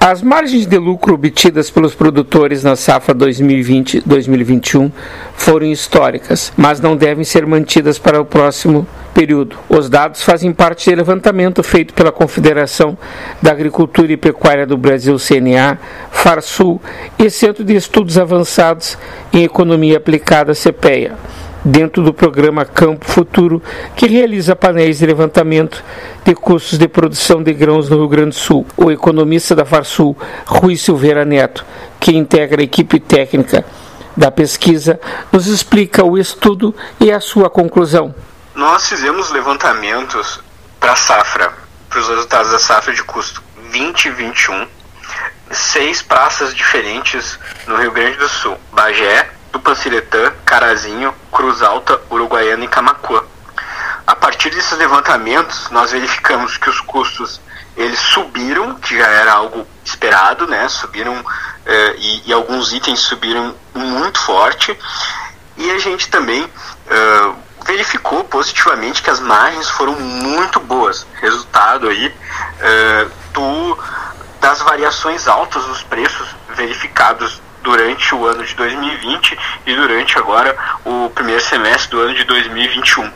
As margens de lucro obtidas pelos produtores na safra 2020-2021 foram históricas, mas não devem ser mantidas para o próximo período. Os dados fazem parte do levantamento feito pela Confederação da Agricultura e Pecuária do Brasil, CNA, Farsul e Centro de Estudos Avançados em Economia Aplicada, CPEA, dentro do programa Campo Futuro, que realiza painéis de levantamento de custos de produção de grãos no Rio Grande do Sul. O economista da Farsul, Rui Silveira Neto, que integra a equipe técnica da pesquisa, nos explica o estudo e a sua conclusão. Nós fizemos levantamentos para a safra, para os resultados da safra de custo 2021, 6 praças diferentes no Rio Grande do Sul: Bagé, Tupanciretã, Carazinho, Cruz Alta, Uruguaiana e Camaquã. A partir desses levantamentos, nós verificamos que os custos eles subiram, que já era algo esperado, né? Subiram e alguns itens subiram muito forte. E a gente também verificou positivamente que as margens foram muito boas. Resultado aí das variações altas dos preços verificados durante o ano de 2020 e durante agora o primeiro semestre do ano de 2021.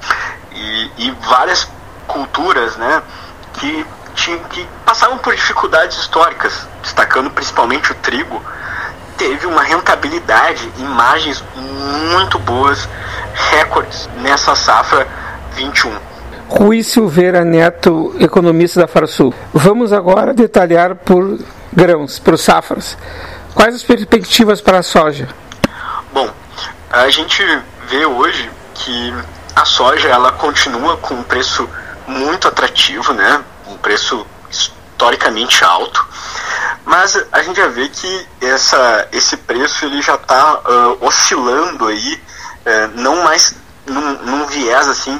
E várias culturas, né, que passavam por dificuldades históricas, destacando principalmente o trigo, teve uma rentabilidade e margens muito boas, recordes nessa safra 21. Rui Silveira Neto, economista da Farsul. Vamos agora detalhar por grãos, por safras. Quais as perspectivas para a soja? Bom, a gente vê hoje que a soja ela continua com um preço muito atrativo, né? Um preço historicamente alto, mas a gente já vê que esse preço ele já está oscilando aí, não mais num viés assim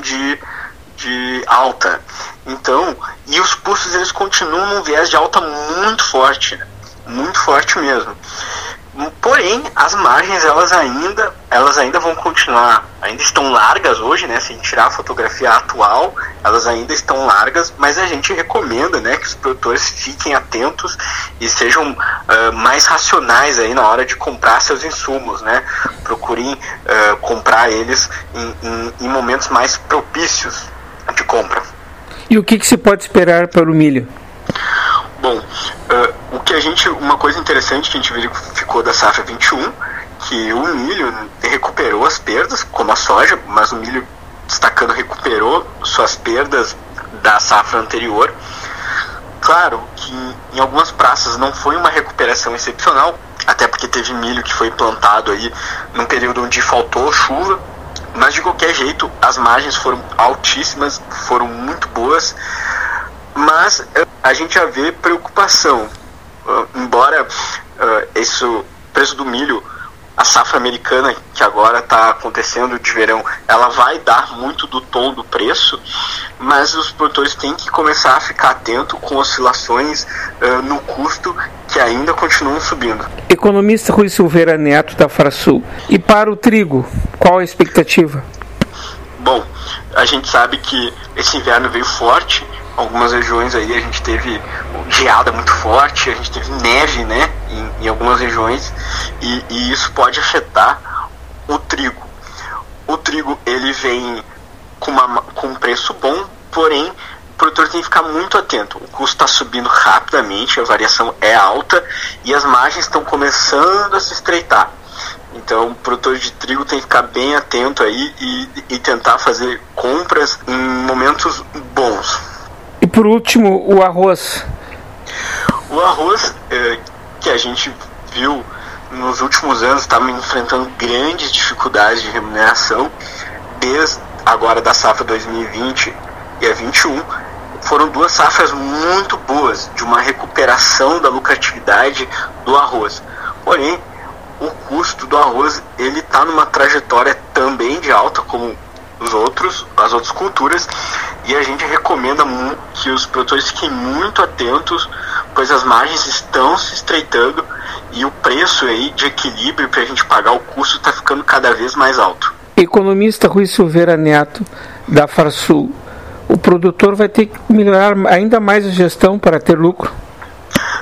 de alta. Então, e os custos eles continuam num viés de alta muito forte mesmo. Porém, as margens elas ainda vão continuar, ainda estão largas hoje, né? Se a gente tirar a fotografia atual, elas ainda estão largas, mas a gente recomenda, né, que os produtores fiquem atentos e sejam mais racionais aí na hora de comprar seus insumos, né? Procurem comprar eles em momentos mais propícios de compra. E o que se pode esperar para o milho? Bom, uma coisa interessante que a gente verificou da safra 21, que o milho recuperou as perdas, como a soja, mas o milho, destacando, recuperou suas perdas da safra anterior. Claro que em algumas praças não foi uma recuperação excepcional, até porque teve milho que foi plantado aí num período onde faltou chuva, mas de qualquer jeito as margens foram altíssimas, foram muito boas. Mas a gente já vê preocupação, embora o preço do milho, a safra americana que agora está acontecendo de verão, ela vai dar muito do tom do preço, mas os produtores têm que começar a ficar atento com oscilações no custo que ainda continuam subindo. Economista Rui Silveira Neto da Farsul. E para o trigo, qual a expectativa? Bom, a gente sabe que esse inverno veio forte. Algumas regiões aí a gente teve geada muito forte, a gente teve neve, né, em algumas regiões, e isso pode afetar o trigo. O trigo ele vem com um preço bom, porém o produtor tem que ficar muito atento. O custo está subindo rapidamente, a variação é alta e as margens estão começando a se estreitar. Então o produtor de trigo tem que ficar bem atento aí e tentar fazer compras em momentos bons. E por último, o arroz. O arroz, que a gente viu nos últimos anos, estava enfrentando grandes dificuldades de remuneração, desde agora da safra 2020 e a 21, foram 2 safras muito boas, de uma recuperação da lucratividade do arroz. Porém, o custo do arroz, ele está numa trajetória também de alta, como as outras culturas, e a gente recomenda muito que os produtores fiquem muito atentos, pois as margens estão se estreitando e o preço aí de equilíbrio para a gente pagar o custo está ficando cada vez mais alto. Economista Rui Silveira Neto da Farsul. O produtor vai ter que melhorar ainda mais a gestão para ter lucro?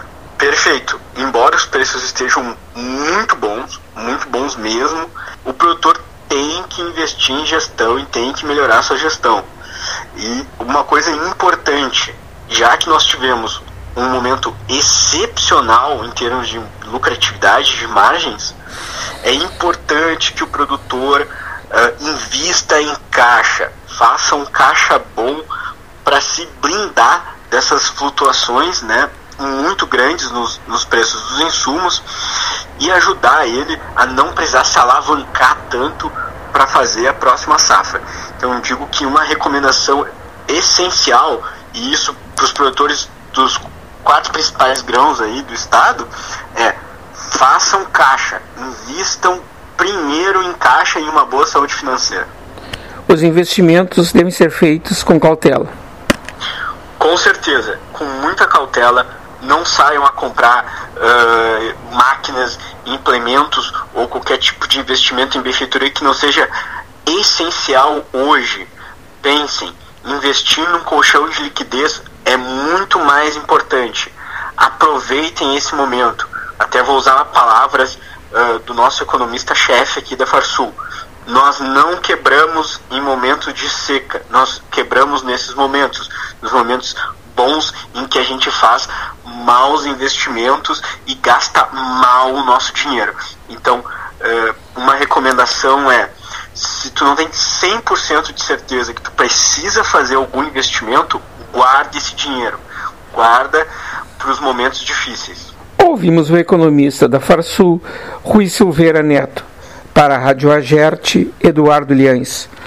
Perfeito. Embora os preços estejam muito bons mesmo, o produtor tem que investir em gestão e tem que melhorar a sua gestão. E uma coisa importante, já que nós tivemos um momento excepcional em termos de lucratividade, de margens, é importante que o produtor invista em caixa, faça um caixa bom para se blindar dessas flutuações, né, muito grandes nos preços dos insumos e ajudar ele a não precisar se alavancar tanto para fazer a próxima safra. Então eu digo que uma recomendação essencial, e isso para os produtores dos 4 principais grãos aí do estado, é: façam caixa, invistam primeiro em caixa e em uma boa saúde financeira. Os investimentos devem ser feitos com cautela. Com certeza, com muita cautela. Não saiam a comprar máquinas, implementos ou qualquer tipo de investimento em benfeitoria que não seja essencial hoje. Pensem, investir num colchão de liquidez é muito mais importante. Aproveitem esse momento. Até vou usar palavras do nosso economista-chefe aqui da Farsul. Nós não quebramos em momentos de seca, nós quebramos nesses momentos, nos momentos bons em que a gente faz maus investimentos e gasta mal o nosso dinheiro. Então, uma recomendação é: se tu não tem 100% de certeza que tu precisa fazer algum investimento, guarde esse dinheiro, guarda para os momentos difíceis. Ouvimos o economista da Farsul, Rui Silveira Neto. Para a Rádio Agerte, Eduardo Liães.